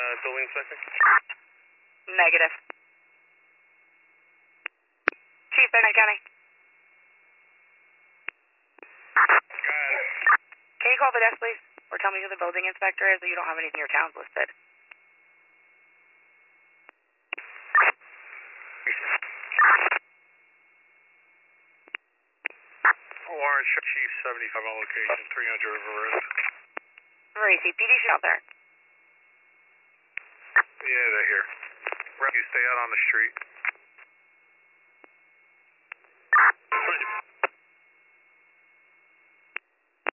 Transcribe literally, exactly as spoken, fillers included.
building inspector? Negative. Chief, Bennett County. Got it. Can you call the desk, please? Or tell me who the building inspector is, or you don't have any of your towns listed. Warrant Chief seventy-five on location, three hundred River Road. Marie, C P D out there. Yeah, they're here. You stay out on the street.